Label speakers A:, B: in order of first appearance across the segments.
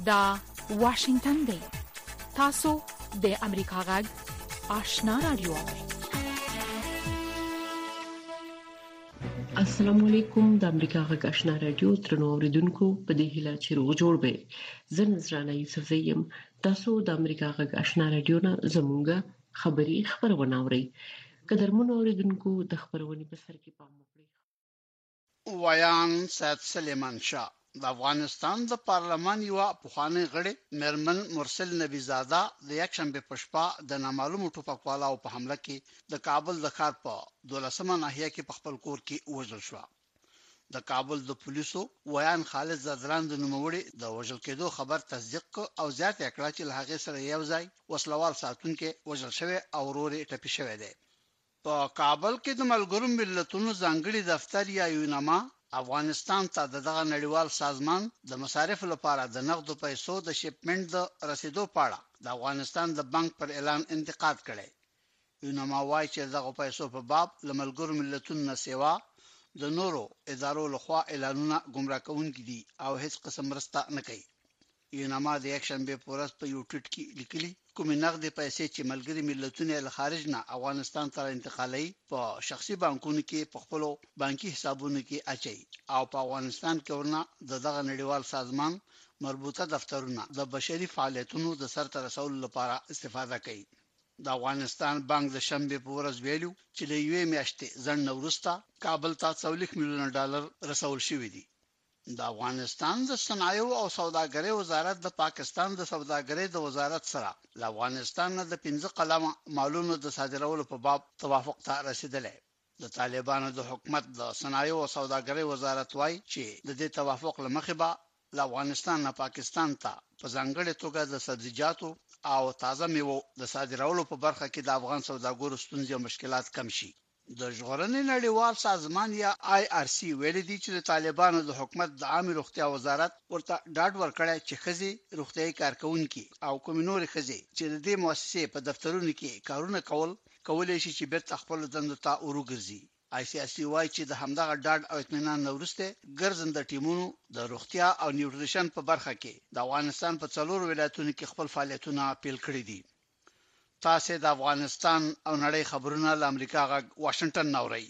A: دا واشنگتن دی. تاسو د امریکا غږ آشنا رادیو.
B: السلام علیکم. د امریکا غږ آشنا رادیو ترنو اوریدونکو په دې هیله چې روغ جوړ به. زه نذرانه یوسف زیم. تاسو د امریکا غږ آشنا رادیو نه زموږه خبری خبرونه اورئ. قدرمنو اوریدونکو د خبرونې په سر کې پام وکړئ.
C: ویان سید سلیمان شاه د افغانستان د پارلمان یو پخوانی غړي مرمن مرسل نبی زاده د یکشنبه په شپه د نامعلومو ټوپکوالو په حمله کې د کابل د ښار په 12مه ناحیه کې په خپل کور کې وژل شو. د کابل د پولیسو ویان خالد زدران د نوموړي د وژل کېدو خبر تصدیق او زیات کړه چې له هغه سره یو ځای وسلوال ساتونکو وژل شوی او وروري ټپي شوی دی. په کابل کې د ملګرو ملتونو ځانګړي دفتر یا یونما افغانستان ته دغه نړیوال سازمان د مصارف لپاره د نقدو پیسو د شپمنټ د رسیدو په اړه د افغانستان د بانک پر اعلان انتقاد کړي. یونما وايي چې دغه پیسو په باب له ملګرو ملتونو نه سیوا د نورو ادارو لخوا اعلانونه گمراه کوونکي دي او هیڅ قسم مرسته نه کوي. یونما د یکشنبه په ورځ په یو ټویټ کې لیکلي کومې نقدي پیسې چې ملګري ملتونه له خارج نه افغانستان ته انتقالي په شخصي بانکونو کې په خپل بانکي حسابونو کې اچي او په افغانستان کې ورنه دغه نړیوال سازمان مربوطه دفترونه د بشري فعالیتونو د سرته رسولو لپاره استفاده کوي. د افغانستان بانک د شنبه په ورځ ویلو چې له یوې میاشتې ځنډ وروسته کابل ته 40 میلیون ډالر رسول شوی دي. د افغانستان د صنایع او سوداګرۍ وزارت د پاکستان د سوداګرۍ د وزارت سره د افغانستان د 15 قلمه مالونو د صادرولو په باب توافق ته رسیدلی. د طالبانو د حکومت د صنایع او سوداګرۍ وزارت وايي چې د دې توافق لمخې به له افغانستان نه پاکستان ته په ځانګړي توګه د سبزیجاتو او تازه میوو د صادرولو په برخه کې د افغان سوداګرو ستونزې او مشکلات کم شي. د ژغورنې نړیوال سازمان یا IRC ویل دي چې د طالبانو د حکومت د عامه روغتیا وزارت ورته ډاډ ورکړی چې ښځې روغتیايي کارکونکي او کومنوري ښځې چې د دې مؤسسې په دفترونو کې کارونه کولای شي چې بیرته خپل دندو ته وروګرځي. ICRC وايي چې د همدغه ډاډ او اطمینان وروسته ګرځنده ټیمونو د روغتیا او نیوټریشن په برخه کې د افغانستان په 4 ولایتونو کې خپل فعالیتونه پیل کړي دي. تاسو د افغانستان او نړۍ خبرونه له امریکا غږ واشنگټن نوري.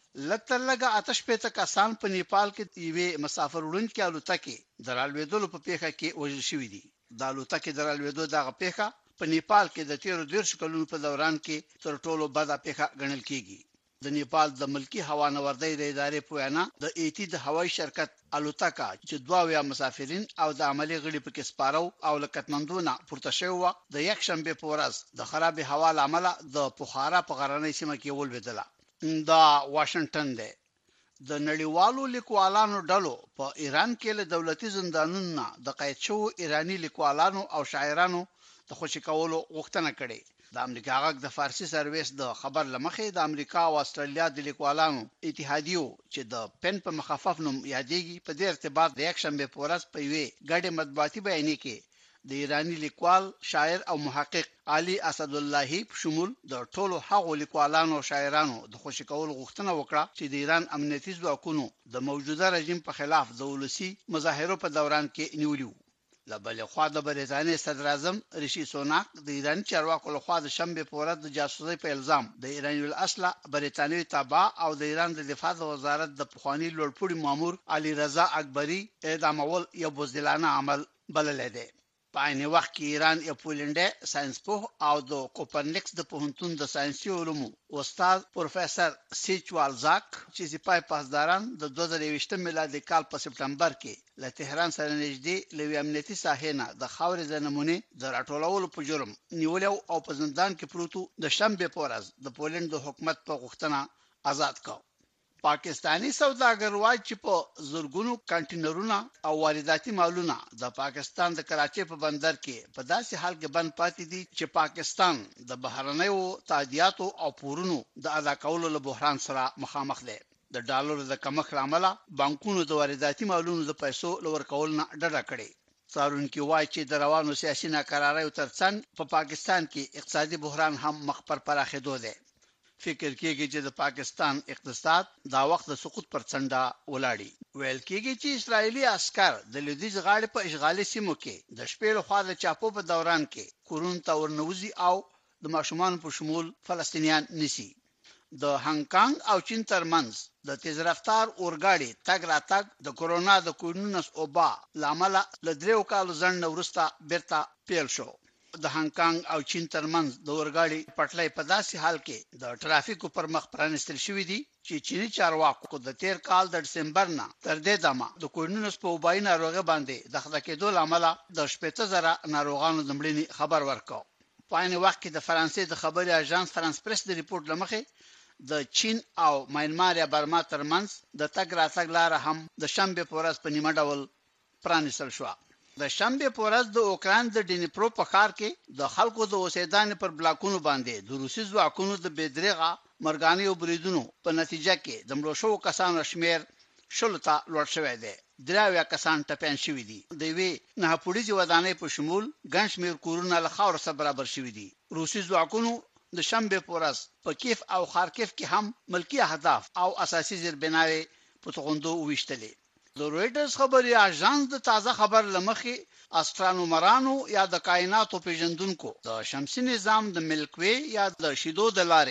C: لکه آتش پېته کسان په نیپال کې یوې مسافر وړونکي الوتکې د رالوېدلو په پیښه کې وژل شوي دي. د الوتکې د رالوېدو دغه پیښه په نیپال کې د 13 کلونو په دوران کې تر ټولو بده پیښه ګڼل کیږي. د نیپال د ملکی هوانوردۍ د ادارې په وینا د ایتی د هوایي شرکت الوتکه چې 22 مسافرین او د عملی غړي پکې سپارو او لکتمندونه پورته شوی د یکشنبه په ورځ د خراب هوا لامل د بخارا په غرنۍ سیمه کې ولوېدله. دا واشنگټن دی. د نړیوالو لیکوالانو ډلو په ایران کې له دولتي زندانونو د قید شوو ایرانی لیکوالانو او شاعرانو د خوشی کولو غوښتنه کړې. د امریکا غږ د فارسی سرویس د خبر لمخې د امریکا او استرالیا د لیکوالانو اتحادیو چې د پن په مخفف نوم یادېږي په دې ارتباط د یکشنبه په ورځ په یوې ګډه مطبوعاتي بیانیه کې د ایرانی لیکوال شاعر او محقق علي اسد الله په شمول د ټولو هغو لیکوالانو او شاعرانو د خوشی کول غوښتنه وکړه چې د ایران امنیتي ځواکونو د موجوده رژیم په خلاف د ولسی مظاهرو په دوران کې نیولیو. لبل خو د برېټانیا صدر اعظم ریشي سوناک د ایران چارواکو له خوا د شنبه په ورځ د جاسوسي په الزام د ایرانی الاصله برېټانوي تابع او د ایران د دفاع وزارت د پخوانی لوړپوړي مامور علي رضا اکبری اعدامول یو بزدلانه عمل بلل دی. په عین وخت کې ایران یو پولنډي ساينس پوه او د کوپرنیکس د پوهنتون د ساينسي علومو استاد پروفیسور سیچوال زاک چې سپای پاسداران د 2020 میلادي کال په سپټمبر کې له تهران سره نږدې لوی امنیتي ساحې نه د خاورې د نمونه د راټولولو په جرم نیول او په زندان کې پروتو د شنبه په ورځ د پولند د حکومت په غوښتنه آزاد کړ. پاکستانی سوداګر وايي چې په زورګونو کانټینرونه او وارداتي مالونه د پاکستان د کراچۍ په بندر کې په داسې حال کې بند پاتې دي چې پاکستان د بهرنیو تادیاتو او پورونو د ادا کولو له بحران سره مخامخ دی. د ډالرو د کمښت لامل بانکونو د وارداتي مالونو د پیسو لور کول نه ډډه کړې. څارونکو وايي چې د روانو سیاسي ناکراریو ترڅنګ په پاکستان کې اقتصادي بحران هم مخ پر پراخېدو دی. فکر کېږي چې د پاکستان اقتصاد دا وخت د سقوط پر څنډه ولاړی. ویل کېږي چې اسرایلی عسكر د لویدیځ غاړې په اشغالي سیمو کې د شپې له خوا د چاپو په دوران کې کورونو ته ورنوځي او د ماشومان په شمول فلسطینیان نسی. د هانګ کانګ او چین ترمنځ د تیز رفتار اورګاډي تګ راتګ د کورونا د کوډ-19 وبا لامل له 3 کالو ځنډ وروسته بیرته پیل شو. د هانګ کانګ او چین ترمنځ د اورګاډي پټلۍ په داسې حال کې د ټرافیکو پر مخ پرانستل شوې دي چې چینی چارواکو د 13 کال د دسمبر نه تر دې دمه د کوډ-19 په وبای ناروغي باندې د خطر کېدو لامل د 80,000 ناروغانو د مړینې خبر ورکاو. په عین وخت کې د فرانسې د خبري اژانس فرانس پریس د ریپورت لمخې د چین او میانمار یا برما ترمنځ د تګ راتګ لار هم د شنبه په ورځ په نیمه ډول پرانیستل شو. د شنبه په ورځ د اوکران د ډینپرو په ښار کې د خلکو د اوسېدانې پر بلاکونو باندې د روسي ځواکونو د بېدریغه مرګاني وبریدونو په نتیجه کې د مړو شوو کسانو شمیر شلته لوړ شوی دی. 3 کسان ټپيان شوي دي. د وی نه پولیسي ودانۍ په شمول ګڼ شمیر کورونه له خاور سره برابر شوي دي. روسي ځواکونو د شنبه په ورځ په کیف او خارکیف کې هم ملکی اهداف او اساسي زیربناوي په توغندو وشتلې. د رويټرز خبري اژانس د تازه خبر لمخې استرانومرانو یا د کائناتو پیژندونکو د شمسي نظام د ملکوي یا د شیدو د لارې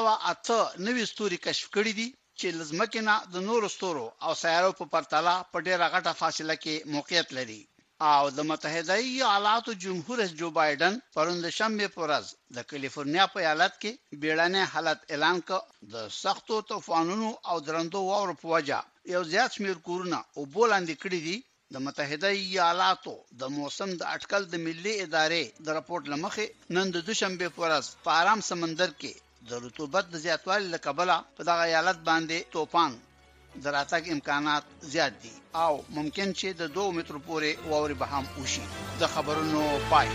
C: 208 نوې ستوري کشف کړې دي چې لزمکنه د نور ستورو او سیارو په پرتله په ډیره غټه فاصله کې موقعیت لري. او د متحده ایالاتو جمهور رئیس جو بایدن پرون د شنبه په ورځ د کالیفورنیا په ایالت کې بیړنی حالت اعلان کړ. د سختو طوفانونو او درندو واورو په وجه یو زیات شمیر کورونه او بولاندې کړي دي. د متحده ایالاتو د موسم د اټکل د ملي ادارې د راپورټ لمخې نن د دوشنبه په ورځ په آرام سمندر کې د رطوبت د زیاتوالي له کبله په دغه ایالت باندې طوفان دراتګ امکانات زیات دي او ممکن چې د 2 متر پورې واوري به هم وشي. د خبرونو پای.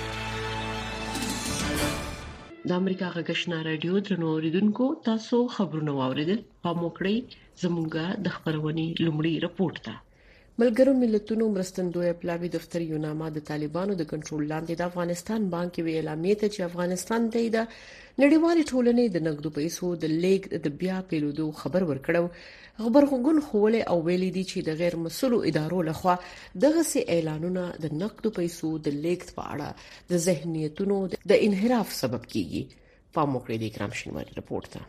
B: د امریکا غږشنا رادیو درنو اوریدونکو تاسو خبرونه واوریدل. په موکړی زموږه د خبرونې لومړی راپورټ ده. ملګرو ملتونو مرستندوی پلاوی دفتر یوناما د طالبانو د کنټرول لاندې د افغانستان بانک وی اعلامیه ته چې افغانستان ته د نړیوالې ټولنې د نقدو پیسو د لیګ د بیا پیلودو خبر ورکړو. خبرګون خوله او ویلي دي چې د غیر مسؤلو ادارو لخوا دغه سي اعلانونه د نقدو پیسو د لیګ په اړه د ذهنیتونو د انحراف سبب کیږي. په موکړی د کرام شینواری راپورټ ده.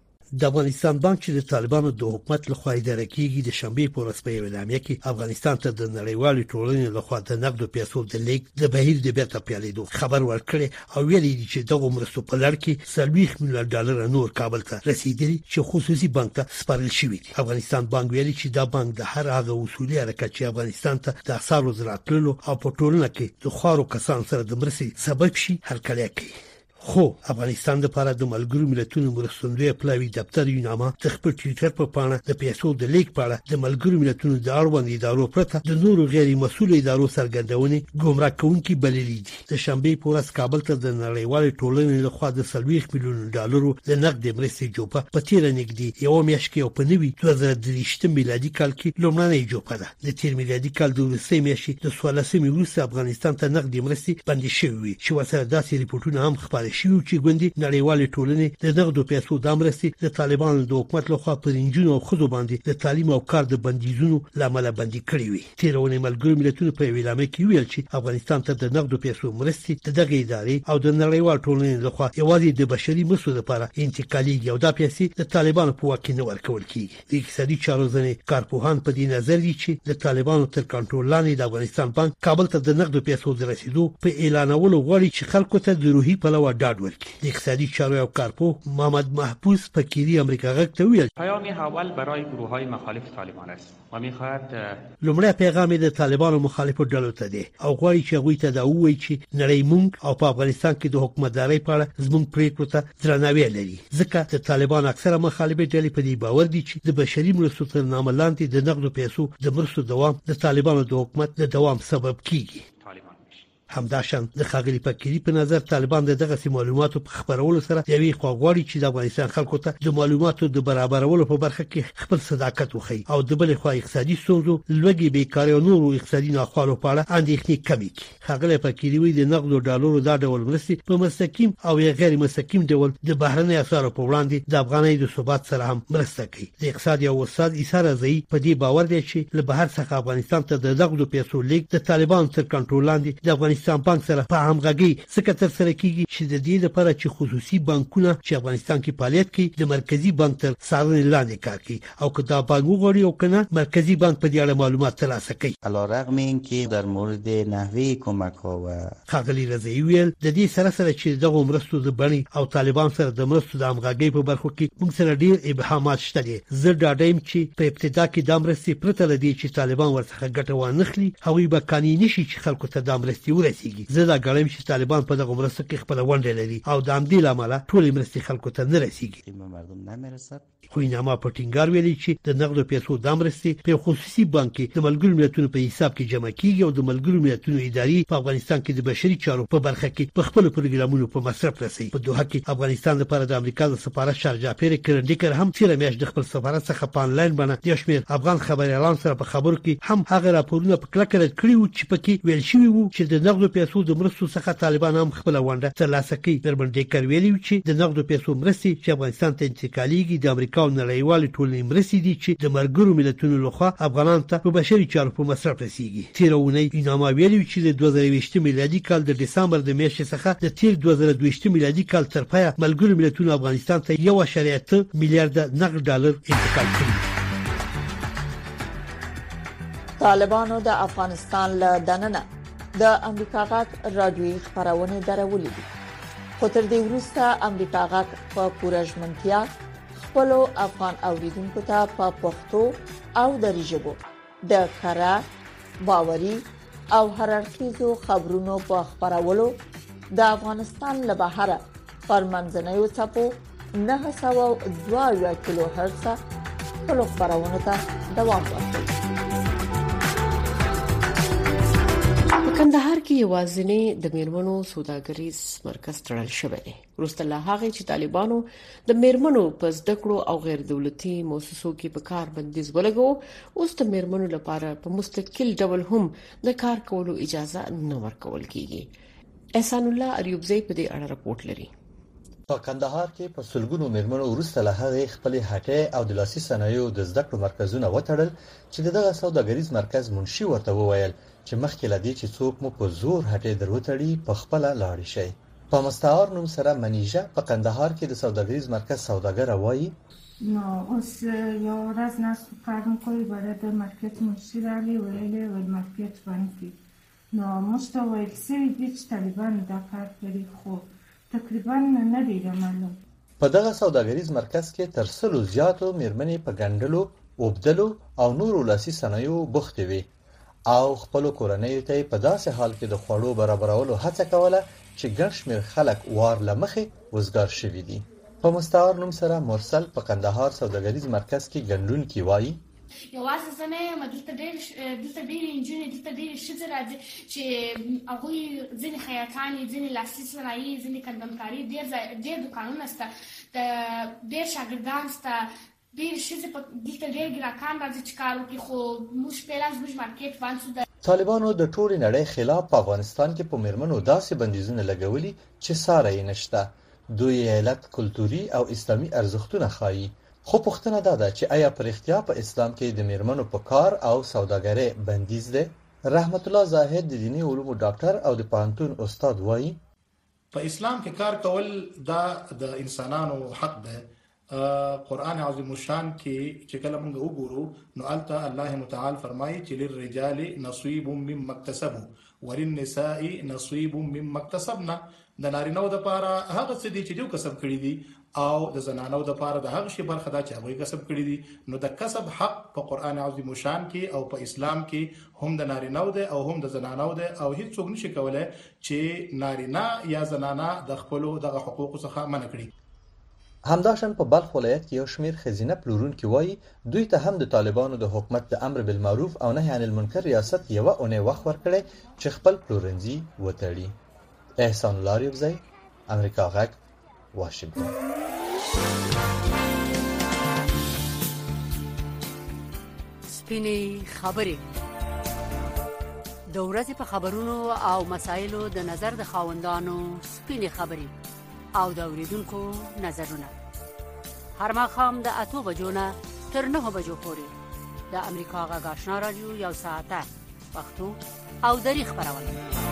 D: د افغانستان بانک چې د طالبانو د حکومت لخوا اداره کیږي د شنبه په ورځ په اعلامیه کې افغانستان ته د نړیوالې ټولنې لخوا د نقدو پیسو د لیګ د بهیر د بیرته پیلېدو خبر ورکړي او ویلي دي چې دغه مرستو په لړ کې $40 میلیون نور کابل ته رسیدلي چې خصوصي بانک ته سپارل شوی دي. افغانستان بانک ویلي چې دا بانک د هر هغه اصولي حرکت چې افغانستان ته د اسعارو زراعتلو او په ټولنه کې د خوارو کسانو سره د مرستې سبب شي هرکلی کوي. خو افغانستان لپاره د ملګرو ملتونو مرستندوی پلاوی دفتر یوناما د خپل ټویټر په پاڼه د پیسو د لیک په اړه د ملګرو ملتونو د اړوند ادارو پرته د نورو غیر مسؤل ادارو څرګندونې ګمراه کوونکې بللې دي. د شنبه په ورځ کابل ته د نړیوالې ټولنې لخوا د $40 میلیون د نقد مرستې جوپه په تیر نږدې یو میاشت کې او په نوي 2023 میلادي کال کې لومړنۍ جوپه ده. د تیر میلادي کال د وروستۍ میاشتې د 14 وروسته افغانستان ته نقد مرستې بندي شوې چې وسره داسې ریپورتونه هم خبري شوی چې ګوندې نړیوالې ټولنې د نقدو پیسو د مرستې د طالبانو د حکومت لخوا پر انجونو او خزو باندې د تعلیم او کار د بندیزونو لامل بندي کړی وي. تیرونه ملګرو ملتونو په اعلامیه کې ویل چې افغانستان ته د نقدو پیسو مرستې د دغه ادارې او د نړیوال ټولنې لخوا یوازې د بشري مرستو لپاره انتقالي او د پیسې د طالبانو په واک کې نه ورکول کیږي. د اقتصادي چارو ځنې کارپوهان په دې نظر دي چې د طالبانو تر کنټرول لاندې د افغانستان بانک کابل ته د نقدو پیسو د رسیدو په اعلانولو غواړي چې خلکو ته د روحي پلوه ډاډ ورکړي. د اقتصادي چارو او کارپوه محمد محفوظ فکری امریکا غږ ته ویل
E: پیام اول برای گروه‌های مخالف طالبان است و می‌خواهد
D: لومړی پیغام د طالبانو مخالفو ډلو ته دی او غواړي چې هغوی ته دا ووایي چې نړۍ مونږ او په افغانستان کې د حکومتدارۍ په اړه زموږ پریکړو ته درناوی لري. ځکه د طالبان اکثره مخالفې ډلې په دې باور دي چې د بشري مرستو تر نامه لاندې د نقدو پیسو د مرستو دوام د طالبانو د حکومت د دوام سبب کیږي. همداشان د خاغلی پکری په نظر طالبان دغه معلوماتو په خبرولو سره یوې خواغوړي چې د افغانستان خلکو ته د معلوماتو د برابرولو په برخه کې خپل صداقت وښيي او د بل خوا اقتصادي ستونزو لوګي بیکاري او نورو اقتصادي ناخوالو په اړه اندېښنې کمې کړي. خاغلی پکری وی د نقد ډالرو دا ډول مرستې په مستقیم او غیر مستقیم ډول د بهرنۍ اسعارو په وړاندې د افغانۍ د ثبات سره هم مرسته کوي. د اقتصاد او استاد عیسی رضایی په دې باور دی چې له بهر څخه افغانستان ته د نقد پیسو لیک د طالبان تر کنټرول لاندې د افغانستان بانک سره په همغږي څخه تر سره کیږي چې د دې لپاره چې خصوصي بانکونه چې افغانستان کې فعالیت کوي د مرکزی بانک تر څارنې لاندې کار کوي او که دا بانک وغواړي او کنه مرکزی بانک په دې اړه معلومات ترلاسه کوي.
F: علیرغم اینکه در مورد نحوه کمک ها و
D: خاغلی رضایی ویل د دې سره چې دغه مرستو د بڼي او طالبان سره د مرستو د همغږي په برخو کې موږ سره ډیر ابهامات شته دي. زه ډاډم چې په ابتدا کې د مرستې پرته لدی چې طالبان ورڅخه ګټه وانخلي هغوی به قانوني نشي چې خلکو ته د مرستې ورسیږي. زه دا ګڼم چې طالبان په دغه مرستو کې خپل ونډه لري او د همدې لامل ټول مرستې خلکو ته نه رسیږي.
F: مردم نمیرسد.
D: خو اینما په ټینګار ویلي چې د نقد پیسو د مرستې په خصوصي بانک کې د ملګرو ملتونو په حساب کې جمع کیږي او د ملګرو ملتونو ادارې په افغانستان کې د بشري چارو په برخه کې په خپل پروګرامونو په مصرف رسي. په دوحه کې افغانستان لپاره د امریکا د سفارت شارجه پیر کرنډیکر هم تیر میاشت د خپل سفارت څخه په انلاین باندې د شمیر افغان خبريالان سره په خبرو کې هم هغه راپورونه په کلکه رد کړي وو چې پکې ویل شوی وو چې د نقد پیسو د مرستو څخه طالبان هم خپل ونډه ترلاسه کوي. کرنډیکر ویلي چې د نقد پیسو مرستې چې افغانستان ته انتقالېږي د امریکا او نړیوال ټولنې مرستې دي چې د ملګرو ملتونو لخوا افغانانو ته په بشري چارو په مصرف رسیږي. تیر اونۍ اینما ویلي چې د 2020 میلادي کال د دسمبر د میاشتې څخه د تیر 2022 میلادي کال تر پایه ملګرو ملتونو افغانستان ته 1.8 میلیارډ نقد ډالر انتقال کړي.
G: طالبانو د افغانستان له دننه د امریکا غاټ رادیوي خبرونه درولې دي. خو تر دې وروسته امریکا غاټ په پوره ژمنتیا خپل افغان اوریدونکو ته په پښتو او دری ژبه د کره باوري او هررخیزو خبرونو په خبرولو د افغانستان له بهره پر منځنیو څپو 902 کیلو هرتز خپل خبرونه ته دوام ورکوي.
B: په کندهار کې یوازینی د میرمنو سوداګریز مرکز تړل شوی دی. وروسته له هغه چې طالبانو د میرمنو په زده کړو او غیر دولتي مؤسسو کې په کار بندیز ولګو، اوس د میرمنو لپاره په مستقل ډول هم د کار کولو اجازه نه ورکول کیږي. احسان الله اریوبزی په دې اړه راپورټ لري.
H: په کندهار کې په سلګونو میرمنو وروسته له هغه خپل هټۍ او د لاسي صنایعو د زده کړو مرکزونه وټړل چې دغه سوداګریز مرکز منشي ورته وویل چې مخکې لدی چې څوک مو په زور هټۍ دروتړي په خپل لاړ شي. په مستعار نوم سره منیژه په کندهار کې د سوداګریز مرکز سوداګر وایي
I: No, os yo raz nas کارم کوي برابر مارکیټ منشي رالی ویلې ول مارکیټ باندې نو مستوي سوي دي چې طالبان دا کار کوي خو تقریبا نه دی معلوم.
H: په دغه سوداګریز مرکز کې تر څلو زیاتو میرمنې په ګندلو، وبدلو او نورو لاسي صنایعو بوختې وي او خپل کورنۍ ته په داسې حال کې د خوړو برابرولو هڅه کوله چې ګڼ شمېر خلک وار لمخې وزګار شوي دي. په مستعار نوم سره مرسل په کندهار سوداګریز مرکز کې ګندونکي وایي
J: یوازې زمې مدرسه ډېر انجینر دلته ډېر شته راځي چې هغه ځینې خیاطان ځینې لاسي صنایع ځینې کندنکاري ډېر دکانونه سته ډېر شاګردان سته ډېر شته په دلته ډېر ګراکان راځي چې کار وکړي خو موږ پیلا زموږ مارکیټ باندې
H: طالبانو د ټولې نړۍ خلاف په افغانستان کې په میرمنو داسې بندیزونه لګولي چې ساره یې نشته. دوی علت کلتوري او اسلامي ارزښتونه خایي. خو پوښتنه ده چې آیا پر اختیار په اسلام کې د میرمنو په کار او سوداګرۍ بندیز ده؟ رحمت الله زاهد د دینی علومو ډاکټر او د پوهنتون استاد وایي
K: په اسلام کې کار کول دا د انسانانو حق ده. قرآن عظیم الشان کې چې کله موږ وګورو نو الته الله متعال فرمایي چې للرجال نصيب مما اكتسبوا وللنساء نصيب مما اكتسبنا. د نارینه‌و د پاره هغه څه دي چې دوی کسب کړی دي او د زنانو د پاره د هغه شی برخه دا چې هغه کسب کړی دي. نو د کسب حق په قرآن عظیم الشان کې او په اسلام کې هم د نارینه‌و ده او هم د زنانو ده او هیڅ څوک نشي کولای چې نارینه یا زنانه د خپل دغه حقوق څخه منع کړي.
H: همداشان په بلخ ولایت کې یو شمیر خزینه پلورونکي وایي دوی ته هم د طالبانو د حکومت د امر بالمعروف او نهي عن المنکر ریاست یوه اونۍ وخت ورکړی چې خپل پلورنځي وتړي. احسان الله ریبزی، امریکا غږ، واشنگټن.
L: سپینې خبرې د ورځې په خبرونو او مسایلو د نظر د خاوندانو سپینې خبرې او د اوریدونکو نظرونه هر ماښام د 8 بجو نه تر 9 بجو پورې د امریکا غږ آشنا رادیو یو ساعته پښتو او دری خبرونه.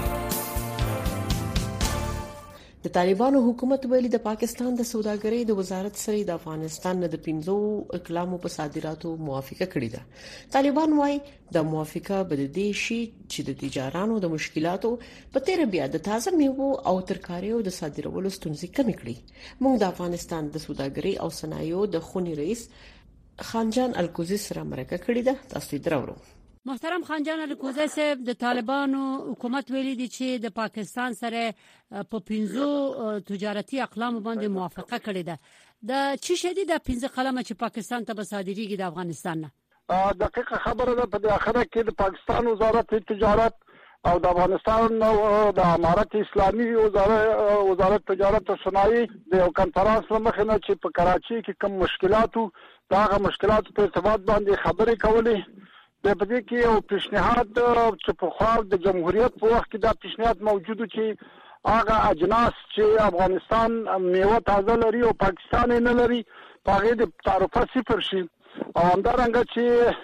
B: د طالبانو حکومت ویلي د پاکستان د سوداګرۍ د وزارت سره د افغانستان د 15 اقلامو په صادراتو موافقه کړې ده. طالبان وايي د موافقه بده شي چې د تجارانو د مشکلاتو په تیر بیا د تازه میوو او ترکاریو د صادرولو ستونزې کمې کړې. موږ د افغانستان د سوداګرۍ او صنایعو د خونی رئیس خانجان الکوزی سره مرکه کړې ده. تاسو درو
L: محترم خانجان الکوزی صاحب، د طالبانو حکومت ویلي دي چې د پاکستان سره په 15 تجارتي اقلام باندې موافقه کړې ده. د چی شدي د 15 قلمه چې پاکستان ته به صادریږي د افغانستان نه؟
M: دقیقه خبره ده. په اخره کې د پاکستان وزارت تجارت او د افغانستان د امارت اسلامي وزارت تجارت او صنایع د یو کنفرانس مخه نه چې په کراچي کې کوم مشکلاتو داغه مشکلاتو په ارتباط باندې خبرې کولې. د پدې کې یو پیشنهاد چې په خوا د جمهوریت په وخت کې دا پیشنهاد موجود چې هغه اجناس چې افغانستان میوه تازه لري او پاکستان نه لري هغه د تعرفه صفر شي، او همدارنګه چې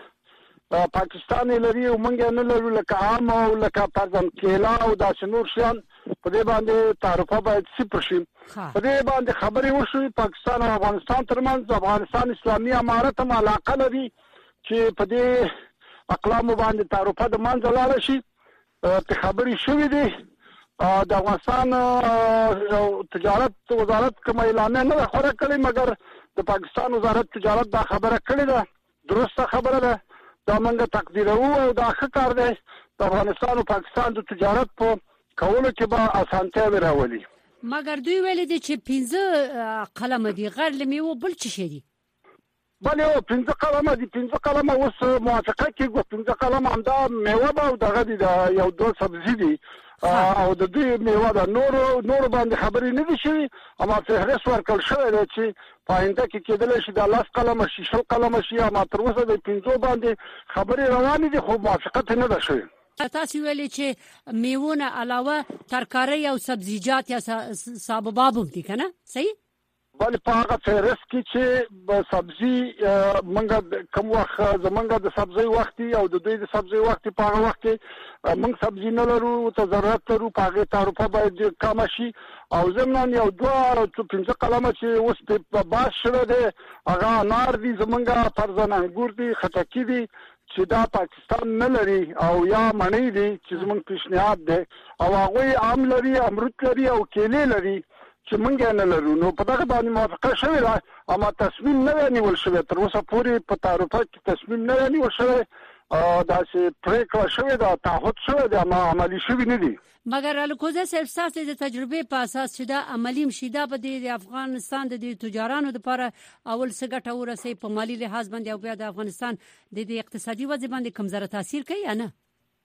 M: پاکستان لري او موږ نه لرو لکه عام او لکه پرځم کېلا او داسې نور شیان په دې باندې تعرفه باید صفر شي. په دې باندې خبرې وشوي. پاکستان او افغانستان ترمنځ افغانستان اسلامي امارت هم علاقه لري چې په دې اقلام باندې تعرفه د منځ لاړ شي. په خبرې شوې دي د افغانستان تجارت وزارت کوم اعلان نه خبره کړې، مګر د پاکستان وزارت تجارت دا خبره کړې ده. درسته خبره ده، دا موږ تقدیرو او دا ښه کار دی. د افغانستان او پاکستان د تجارت په کولو کې به اسانتیا راولي.
L: مګر دوی ویلي دي چې 15 قلم دي غیر لمیو بل څه شي دي.
M: بله 15 قلمه دي. 15 قلمه اوس موافقه کېږي. 15 قلمه همدا میوه به او دغه دي یو دوه سبزي دي او د دوی میوه ده. نور باندې خبرې نه دي شوي، اما فهرست ورکړل شوی دی چې په آینده کې کېدلی شي د 10 قلمه شي 20 قلمه شي، اما تر اوسه د 15 باندې خبرې روانې دي خو موافقت نه ده شوی.
L: تاسو ویلي چې میوونه علاوه ترکاری او سبزیجات یا سابوباب هم دي کنه صحیح؟
M: بله په هغه فهرست کې چې سبزي موږ کوم وخت زمونږ د سبزي وخت او د دوی د سبزي وخت په هغه وخت کې موږ سبزي نه لرو ته ضرورت لرو، په هغه تعرفه باید کم شي. او زمونږ یو دوه 15 قلمه چې اوس په باس شوه دی هغه انار دي، زمونږ فرزن انګور دي، خټکي دي چې دا پاکستان نه لري، او یا مڼې دي چې زمونږ پیشنهاد دی، او هغه عام لري، امرود لري او کېلې لري چې موږ نه لرو. نو په دغه باندې موافقه شوې ده، اما تصمیم نه نیول شوی. تر اوسه پورې په تعرفه کې تصمیم نه نیول شوی، داسې پریکړه شوې ده، تعهد شوی ده، اما عملي شوی نه دي.
L: مګر الکوزی صاحب ستاسو د تجربې په اساس چې دا عملی مشي دا به د افغانستان د تجارانو لپاره اول څه ګټه ورسي په مالی لحاظ باندې او بیا د افغانستان د اقتصادي وضع باندې کوم زره تاثیر کوي یا نه؟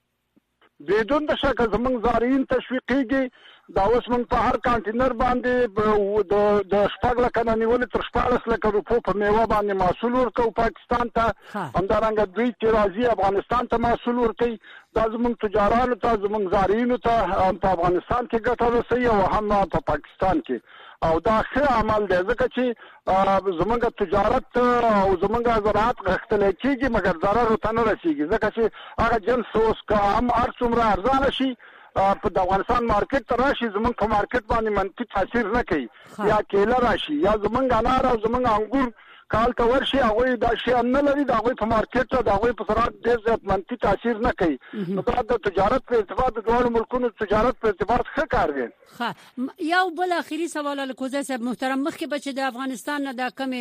M: بدون د شک زمونږ زارعین تشویقېږي. دا اوس موږ په هر کانټینر باندې د 4 لکه نه نیولې تر 14 لکه روپو په میوه باندې محصول ورکوو پاکستان ته. همدارنګه دوی چې راځي افغانستان ته محصول ورکوي. دا زمونږ تجارانو ته زمونږ زارعینو ته په افغانستان کې ګټه رسوي او هم په پاکستان کې، او دا ښه عمل دی ځکه چې زمونږ تجارت او زمونږ زراعت غښتلی کېږي مګر ضرر ورته نه رسېږي، ځکه چې هغه جنس اوس که هم هر څومره ارزانه شي په د افغانستان مارکیټ ته راشي زمونږ په مارکیټ باندې منفي تاثیر نه کوي. یا کېله راشي یا زمونږ انار او زمونږ انګور کال ته ورشي هغوی دا شیان نه لري، د هغوی په مارکیټ ته د هغوی په صنعت ډېر زیات منفي تاثیر نه کوي. نو دا د تجارت په ارتباط د دواړو ملکونو تجارت په ارتباط ښه کار دی.
L: یو بل اخیری سوال الکوزی صاحب محترم، مخکې به چې د افغانستان نه د کمې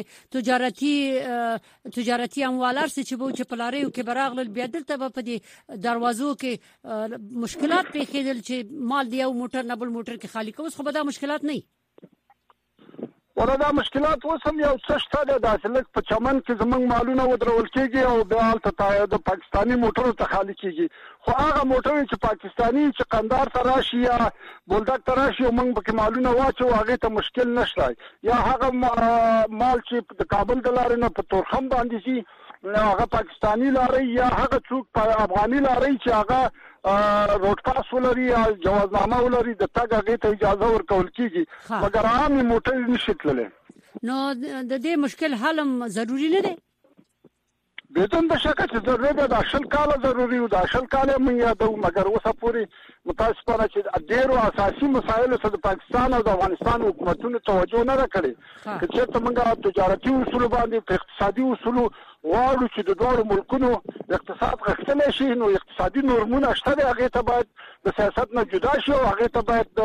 L: تجارتي اموال ارسي چې به چې په لاریو کې براغلل بیا دلته به په دې دروازو کې مشکلات پیښېدل چې مال دی یو موټر نه بل موټر کې خالی کوي، خو به دا مشکلات نه
M: ولدا مشکلات وسم یو څه شته د اصلک په چمن کې زمنګ مالونه ودرول کېږي او بیا ته د پاکستانی موټرو ته خالي کېږي خو هغه موټر چې پاکستانی چې قندار ته راشي یا بولدک ته راشي موږ به مالونه واچو هغه ته مشکل نشته یا هغه مال چې د کابل د لارې نه په تورخم باندې شي هغه پاکستانی لارې یا هغه څوک په افغاني لارې چې هغه روډ پاس ولري یا جوازنامه ولري د تګ هغه ته اجازه ورکول کیږي مګر عام موټر نشي تللی
L: نو د دې مشکل حل ضروری نه دی
M: بدون د شک چې ضروري ده د شل کال ضروري او د شل کال مې یادو مګر اوسه پوری متاسفانه چې ډیرو اساسي مسایلو ته د پاکستان او د افغانستان حکومتونو توجه نه راکړي چې ته موږ تجارتي اصول باندې په اقتصادي اصول واړو چې د دوه ملکونو اقتصاد غښتلی شي نو اقتصادي نورمونه شته هغه ته باید د سیاست نه جدا شي او هغه ته باید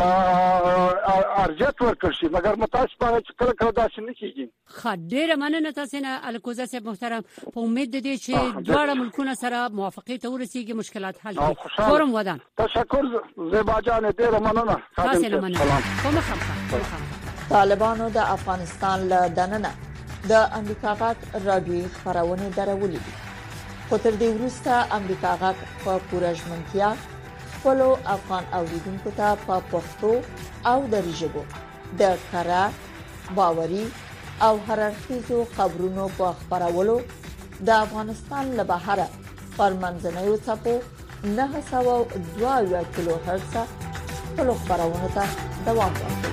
M: ارجحیت ورکړي شي مګر متاسفانه چې کله کله داسې نه کیږي
L: ډېره مننه تاسو نه الکوزا صاحب محترم په امید دي چې دواړه ملکونه سره موافقه ته ورسیږي مشکلات حل شي فورم ودان
M: تشکر زیبا جان ډېره مننه
L: تاسو نه مننه
G: طالبانو د افغانستان له دننه د امریکا غاټ رادیوي خبرونه درولې دي خو تر دې وروسته امریکا غاټ په پوره ژمنتیا خپل افغان اوریدونکو ته په پښتو او دری ژبه د کارا باوري او هررخیزو خبرونو په خبرولو د افغانستان له بهره پر منځنوي څپو 902 کیلو هرتز په خبرونه ته دوام ورکوي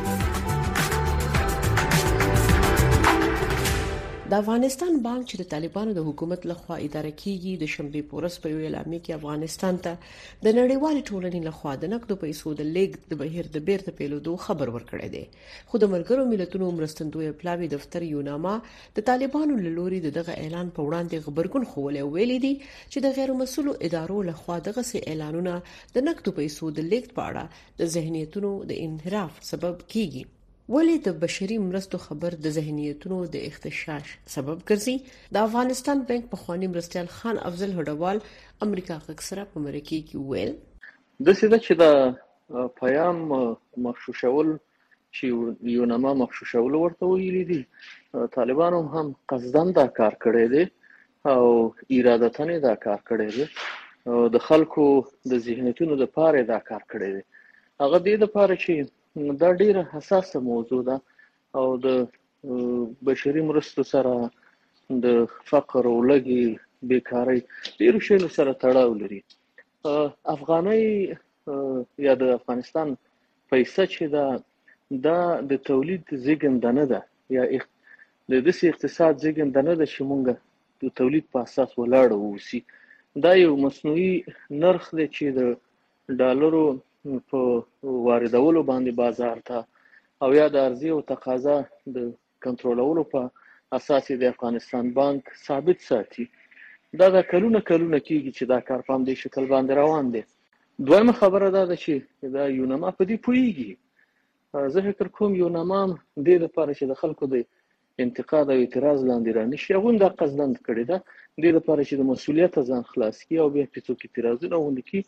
B: د افغانستان بانک چې د طالبانو د حکومت لخوا اداره کیږي د شنبه پورس په اعلامیه کې افغانستان ته د نړیوال ټولنې لخوا د نقد پیسو د لیږد د بهیر د بیرته پیلودو خبر ورکړی دی خو د ملګرو ملتونو مرستندوی پلاوی دفتر یوناما د طالبانو لوري دغه اعلان په وړاندې خبرګون خولې ویلي دي چې د غیر مسؤلو ادارو لخوا دغه سي اعلانونه د نقد پیسو د لیږد په اړه د ذهنیتونو د انحراف سبب کیږي ولې د بشري مرستو خبر د ذهنیتونو د اختشاش سبب ګرځي د افغانستان بانک په خواني مرستيال خان افضل هډوال امریکا غکسره په امریکا کې ویل
N: د سیده چې د پیام مخشوشول چې یوناما مخشوشول ورته ویلي دي طالبانو هم قصدن دا کار کړی دی او ارادتن دا کار کړی دی د خلکو د ذهنیتونو د پاره دا کار کړی دی هغه د لپاره چې دا ډیره حساسه موضوع ده او د بشري مرستو سره د فقر او لګي بیکاری ډیرو شیانو سره تړاو لري افغاني یا د افغانستان پیسې چې دا د تولید زیږنده نه ده یا د دې اقتصاد زیږنده نه ده چې مونږ د تولید په اساس ولاړ اوسي دا یو مصنوعي نرخ دی چې د ډالرو په واردولو باندې بازار ته او یا د عرضه او تقاضا د کنټرولولو په اساس د افغانستان بانک ثابت ساتي دا د کلونه کېږي چې دا کار په دې شکل باندې روان دي دویمه خبره ده چې دا یوناما په دې پويږي زه فکر کوم یوناما د لپاره چې د خلکو د انتقاد او اعتراض لاندې رانشي هغه د قصدن کړی ده د لپاره چې د مسولیت ځان خلاص کړي او بیا په څوک اعتراضونه وکړي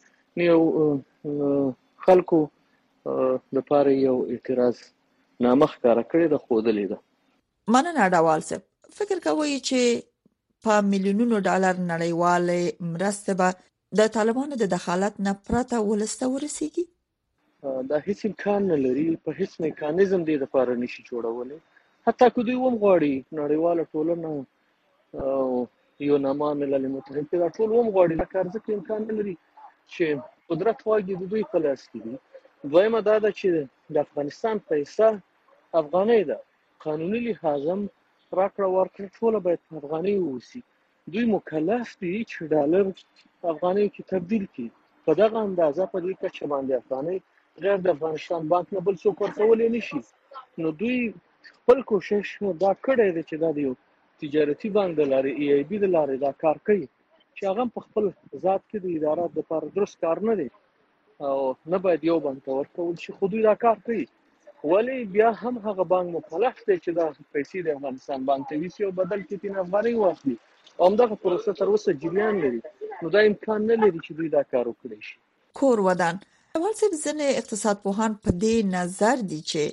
N: نو خلکو د پاره یو اعتراض نامخ کار کړی د خودلې ده
G: مننه ډاوال صاحب فکر کوي چې په میلیونونو ډالر نړیوال مرسته به د طالبانو د دخالت نه پرته ولسته ورسیږي
N: دا هیڅ امکان نه لري په هیڅ میکانیزم دی د پاره نشي جوړولای حتی کو دوی هم غواړي نړیوال ټولنه او یو نامه ملل متحد دا ټول هم غواړي دا کار ځکه امکان نه لري چې قدرت واګي د دوی په لاس کې دي دویمه دا ده چې د افغانستان پیسې افغاني ده قانوني لحاظم راکړه ورکړه ټول باید افغاني ووسی دوی مکلف دي چې ډالر افغاني کې تبدیل کړي په دغه اندازه په دې کې چې باندې افغاني غیر د افغانستان بانک نه بل څوک ورکول نشي نو دوی خپل کوشش دا کړی دی چې دا یو تجارتي بانک د لارې ای ای بي د لارې دا کار کوي چې هغه په خپل ذات کې د ادارات د لپاره درست کار نه دی او نه باید یو بانک ورکول شي خو دوی دا کار کوي ولی بیا هم هغه بانک مکلف دی چې دا پیسې د افغانستان بانک ته ویسي او بدل کې تین افغاني واخلي همدغه پروسه تر اوسه جریان لري نو دا امکان نه لري چې دوی دا کار وکړي شي
G: کور ودان اول څه ځنه اقتصاد پوهان په دې نظر دي چې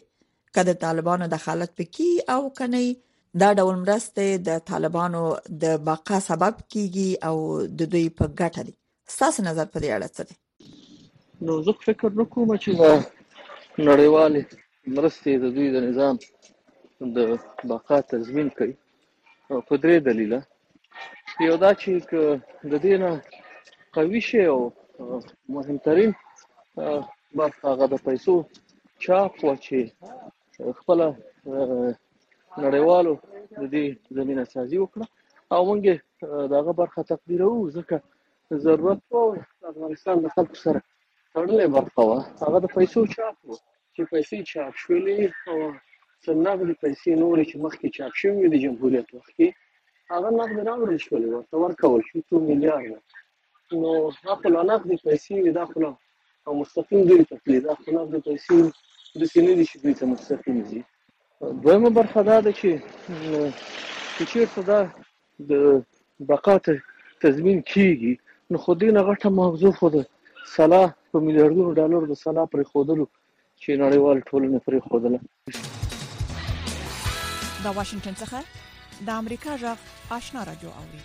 G: کله طالبانو دخالت پکې او کني دا ډول مرسته د طالبانو د بقا سبب کیږي او د دوی په ګټه دي. ستاسو نظر په دې اړه څه دی؟
N: نو زه فکر وکوم چې نړیوالې مرستې د دوی د نظام د بقا تضمین کوي په درې دلیله. یو دا چې د دې نه قوي شي او مهمترین برخه هغه د پیسو چاپ و چې خپل نړیوالو د دې زمينه سازي وکړه او موږ داغه برخه تقدیرو ځکه ضرورت و افغانستان د خلکو سره تړلې برخه و هغه د پیسو چاپ و چې پیسې چاپ شولې او څنګه پیسې نورې چې مخکې چاپ شوې د جمهوریت وخت کې هغه نقد راوړل شول ورته ورکول شو 2 میلیارډ. نو هغه نقد پیسې داخله او مستقیم دوی ته تللی دا خو نقد پیسې د سینې دي چې دوی ته مستقیم دي. دویمه برخه دا ده چې چیرته دا د بقا تضمین کیږي نو خو دې نه غټه موضوع خو ده سلا په میلیارډونو ډالر د سلا پر خودلو چې نړیوال ټولنه پر خودله.
A: د واشنگټن څخه د امریکا غږ آشنا رادیو اوري.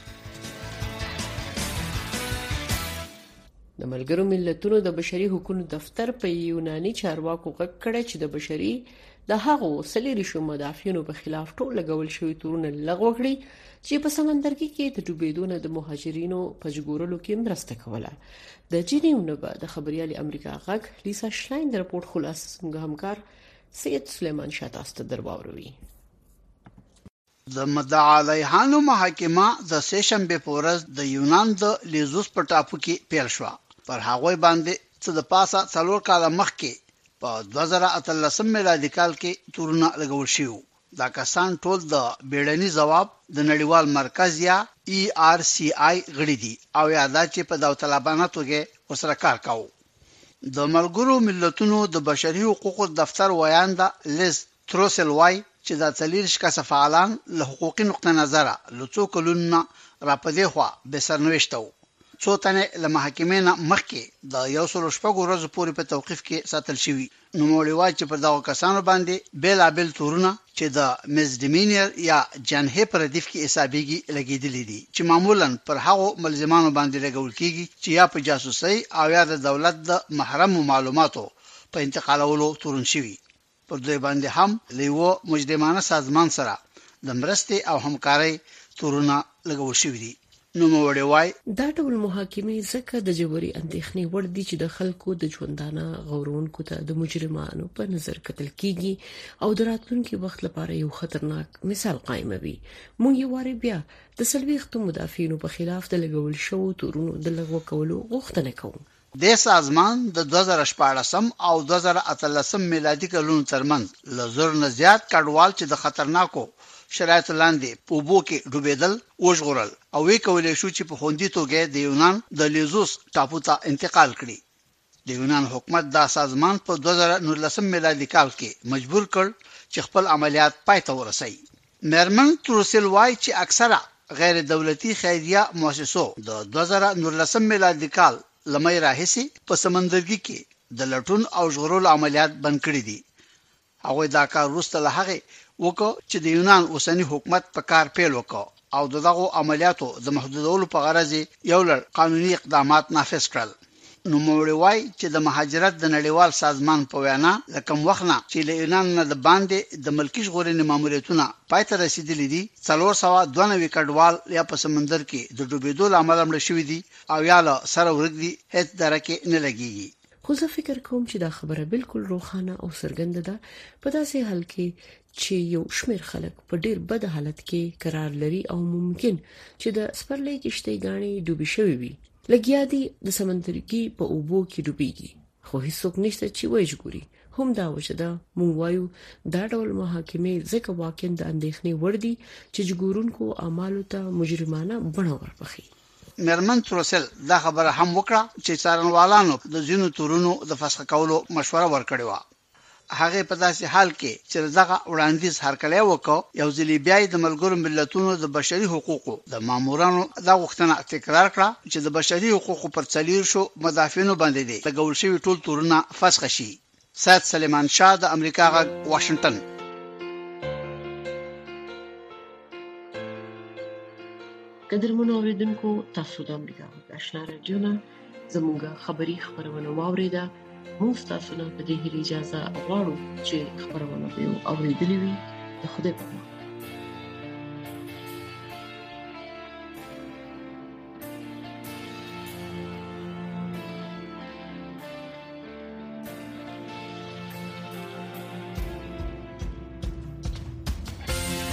B: د ملګرو ملتونو د بشري حقوقو دفتر په یوناني چارواکو غږ کړی چې د بشري د هغو سلیریشو مدافعینو په خلاف ټول لګول شوی تورونه لغوه کړي چې په سمندرګي کې د ډوبېدو نه د مهاجرینو په ژغورلو کې مرسته کوله. د جنیو نه د خبريالي امریکا غږ لیسا شلاین د رپورت خلاصه څنګه همکار سید سلیمان شاه تاسو ته درواوروي.
C: د مدعا علیهانو محاکمه د سهشنبه په ورځ د یونان د لیزوس په ټاپو کې پیل شو. پر هغه باندې چې د پاسه 4 کال مخکې په 2013 میلادي کال کې تورونه لګول شو. دا کسان ټول د بیړني جواب د نړیوال مرکز یا ERCI غړي دي او یادا چې په داوطلبانه توګه وسره کار کاوه. د ملګرو ملتونو د بشري حقوقو دفتر ویاندا لیز تروسل وای چې دا تلیر شکاسه فعالان له حقوقي نقطه نظره لڅو کلونه را پدې خو به سرنوشتو څو تنه له محکمې نه مخکې د 114 ورځې پورې په توقيف کې ساتل شوی. نو مولوی چې پر دغه کسانو باندې بیلابل تورونه چې د مزډیمینر یا جنحه پر هدف کې حسابيږي لګیدلې دي چې معمولا پر هغه ملزمانو باندې لګول کیږي چې یا په جاسوسي او یا د دولت د محرم معلوماتو په انتقالولو تورن شوی. پر دوی باندې هم لیو مجرمانه سازمان سره د مرستې او همکارۍ تورونه لګول شوی دي. نو موړی وای
B: دا ټول محاکمې زکه د جوړي اندېښنې ور دي چې د خلکو د ژوندانه غورونکو ته د مجرمانو په نظر کتل کیږي او د راتلونکي وخت لپاره یو خطرناک مثال قائموي. موږ یو واری بیا د سلويختو مدافعینو په خلاف د لګول شو تورونو د لغوه کولو غوښتنه کوو.
C: د سازمان د 2014 او 2013 میلادي کلونو ترمنځ لزر نه زیات کډوال چې د خطرناکو شرایط لاندې په بو کې ډوبېدل وژغورل او وی کولای شو چې په خوندي توګه د یونان د لیزوس ټاپو ته انتقال کړي. د یونان حکومت دا سازمان په 2019 میلادي کال کې مجبور کړ چې خپل عملیات پای ته ورسوي. مرمن تروسل وای چې اکثره غیر دولتي خیریه مؤسسو د 2019 میلادي کال لمې راهسي په سمندرګي کې د لټون او ژغورلو عملیات بند کړي دي. هغه دا کار وروسته له هغه وکړ چې د یونان اوسنی حکومت په کار پیل وکړ او دغه عملیاتو د محدودولو په غرض یو لړ قانوني اقدامات نافذ کړل. نو موړی وای چې د مهاجرت د نړیوال سازمان په وینا لکه وخت چې له یونان نه د باندې د ملکی ژغورنې ماموریتونه پای ته رسیدلي دي 492 کډوال یا په سمندر کې د ډوبېدو لامل مړ شوی دي او یا له سره ورګ دي هیڅ درکه نه لګيږي.
B: خو زه فکر کوم چې دا خبره بالکل روښانه او څرګنده ده په داسې حال کې چې یو شمېر خلک په ډیر بد حالت کې قرار لري او ممکن چې د سپرلۍ کشتۍ غاڼې ډوبې شوي وي لګیا دي د سمندرګي په اوبو کې ډوبېږي خو هیڅوک نشته چې وژغوري. هم دا وجه ده مونږ وایو دا ډول محاکمې ځکه واقعا د اندېښنې وړ دي چې جګورونکو اعمالو ته مجرمانه بڼه ورپخي.
C: مرمن تروسل دا خبره هم وکړه چې څارنوالانو د زینو تورونو د فسخ کولو مشوره ورکړې و. هغه په داسې حال کې چې دغه وړاندیز هرکلی وکړ یو ځلې بیا د ملګرو ملتونو د بشري حقوقو د مامورانو دا غوښتنه تکرار کړه چې د بشري حقوقو پر څلور شو مدافعینو باندې دي لګول شوی ټول تورونه فسخ شي. سید سلیمان شاه د امریکا غږ واشنگټن.
B: قدرمنو اوریدونکو، تاسو د امریکا غږ آشنا رادیو نه زموږه خبری خبرونه واوریده. موږ تاسو نه په دې اجازه غواړو چې خبرونه به اوریدلې وي. د خدای په امان.